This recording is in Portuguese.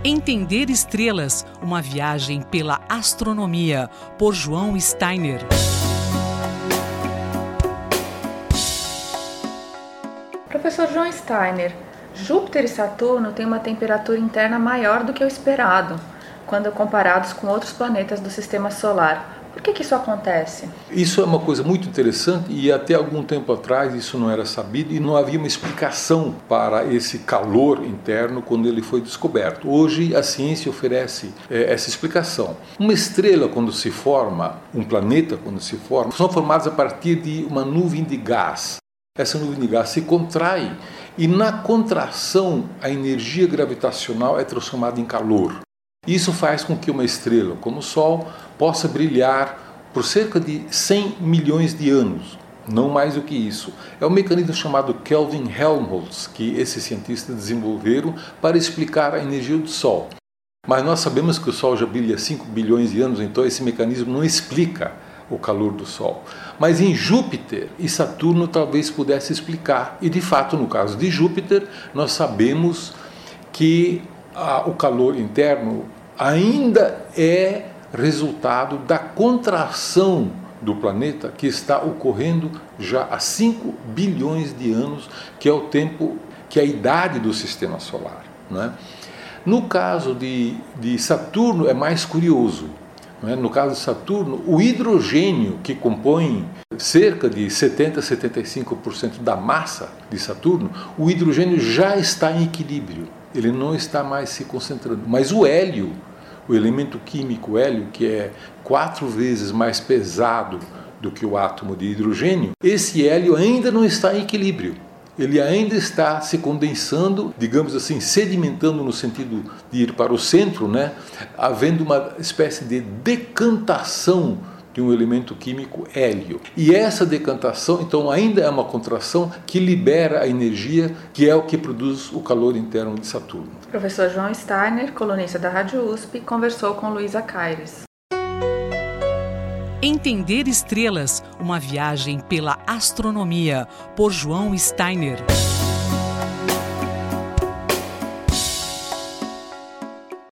Entender estrelas, uma viagem pela astronomia, por João Steiner. Professor João Steiner, Júpiter e Saturno têm uma temperatura interna maior do que o esperado, quando comparados com outros planetas do Sistema Solar. Por que isso acontece? Isso é uma coisa muito interessante e até algum tempo atrás isso não era sabido e não havia uma explicação para esse calor interno quando ele foi descoberto. Hoje a ciência oferece essa explicação. Uma estrela quando se forma, um planeta quando se forma, são formados a partir de uma nuvem de gás. Essa nuvem de gás se contrai e na contração a energia gravitacional é transformada em calor. Isso faz com que uma estrela, como o Sol, possa brilhar por cerca de 100 milhões de anos, não mais do que isso. É um mecanismo chamado Kelvin-Helmholtz, que esses cientistas desenvolveram para explicar a energia do Sol. Mas nós sabemos que o Sol já brilha há 5 bilhões de anos, então esse mecanismo não explica o calor do Sol. Mas em Júpiter e Saturno talvez pudesse explicar. E de fato, no caso de Júpiter, nós sabemos que o calor interno ainda é resultado da contração do planeta que está ocorrendo já há 5 bilhões de anos, que é o tempo, que é a idade do Sistema Solar, não é? No caso de Saturno é mais curioso. Não é? No caso de Saturno, o hidrogênio, que compõe cerca de 70% a 75% da massa de Saturno, o hidrogênio já está em equilíbrio. Ele não está mais se concentrando. Mas o hélio, o elemento químico hélio, que é 4 vezes mais pesado do que o átomo de hidrogênio, esse hélio ainda não está em equilíbrio. Ele ainda está se condensando, digamos assim, sedimentando no sentido de ir para o centro, né? Havendo uma espécie de decantação de um elemento químico hélio. E essa decantação, então, ainda é uma contração que libera a energia, que é o que produz o calor interno de Saturno. Professor João Steiner, colunista da Rádio USP, conversou com Luísa Caires. Entender estrelas, uma viagem pela astronomia, por João Steiner.